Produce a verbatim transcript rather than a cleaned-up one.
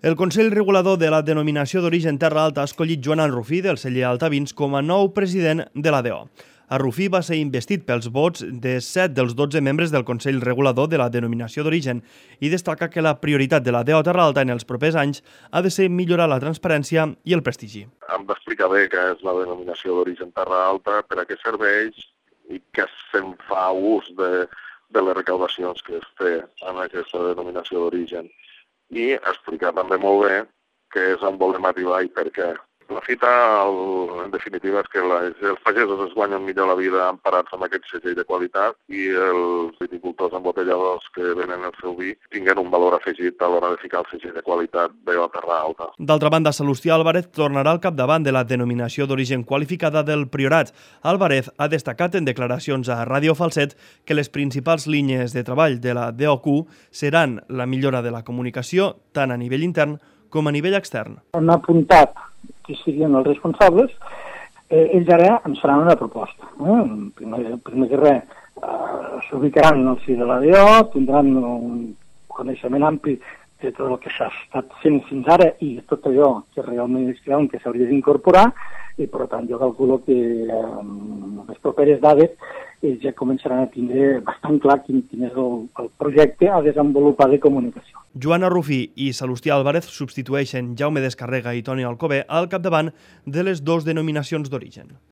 El Consell Regulador de la Denominació d'Origen Terra Alta ha escollit Joan Arrufí, del celler Altavins, com a nou president de l'A D O. Arrufí va ser investit pels vots de set dels dotze membres del Consell Regulador de la Denominació d'Origen i destaca que la prioritat de l'A D O Terra Alta en els propers anys ha de ser millorar la transparència i el prestigi. Hem d'explicar bé què és la Denominació d'Origen Terra Alta, per a què serveix i què se'n fa ús de, de les recaudacions que es té en aquesta denominació d'origen. I explicar també molt bé què és on volem arribar i per què. La fita, en definitiva, és que els pagesos es guanyen millor la vida emparats amb aquest segell de qualitat i els viticultors embotelladors que venen el seu vi tinguen un valor afegit a l'hora de ficar el segell de qualitat de la Terra Alta. D'altra banda, Salustià Álvarez tornarà al capdavant de la denominació d'origen qualificada del Priorat. Álvarez ha destacat en declaracions a Ràdio Falset que les principals línies de treball de la D O Q seran la millora de la comunicació tant a nivell intern com a nivell extern. Han apuntat qui serien els responsables, eh, ells ara ens faran una proposta. Eh? Primer, primer que res, eh, s'ubicaran en el si de la D O, tindran un coneixement ampli de tot el que s'ha estat fent fins ara i tot allò que realment es creuen que s'hauria d'incorporar, i per tant jo calculo que eh, amb les properes dades ells ja començaran a tindre bastant clar quin, quin és el, el projecte a desenvolupar de comunicació. Joan Arrufí i Salustià Álvarez substitueixen Jaume Descarrega i Toni Alcover al capdavant de les dues denominacions d'origen.